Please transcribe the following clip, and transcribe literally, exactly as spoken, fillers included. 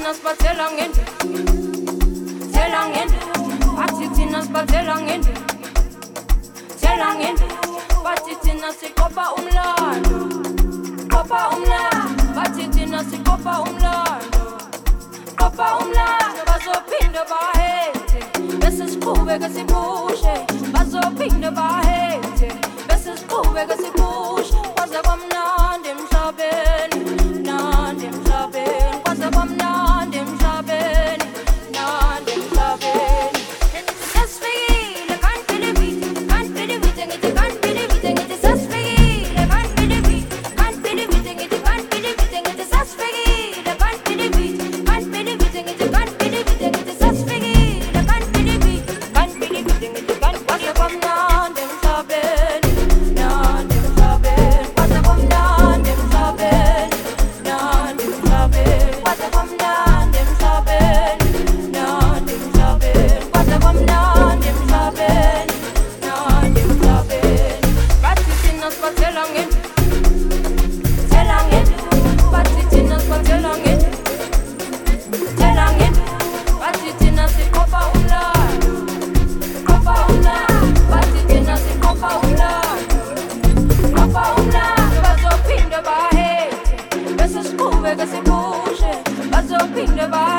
thina sibathela ngendlela thela ngendlela bathi thina sibathela ngendlela thela ngendlela bathi thina siqopha umlando qopha umlando bathi thina siqopha umlando qopha umlando bazophinda bahethe bese siqhubeke sibushe bazophinda bahethe bese siqhubeke sibushe kwaze kwamnandi emhlabeni nandi emhlabeni kwaze kwamnandi emhlabeni nandi emhlabeni sesifikile can't believe it can't believe it ngithi can't believe it ngithi sesifikile can't believe it can't believe it ngithi can't believe it ngithi sesifikile can't believe it can't believe it ngithi can't believe it ngithi sesifikile can't believe it can't believe it ngithi can't kwaze kwamnandi emhlabeni nandi emhlabeni kwaze kwamnandi emhlabeni nandi emhlabeni kwaze kwamnandi emhlabeni nandi emhlabeni kwaze kwamnandi emhlabeni nandi emhlabeni bathi thina sibathela ngendlela thela ngendlela bathi thina sibathela ngendlela thela ngendlela bathi thina siqopha umlando qopha umlando bathi thina siqopha umlando qopha umlando bazophinda bahethe bese siqhubeke sibushe bazophinda bahethe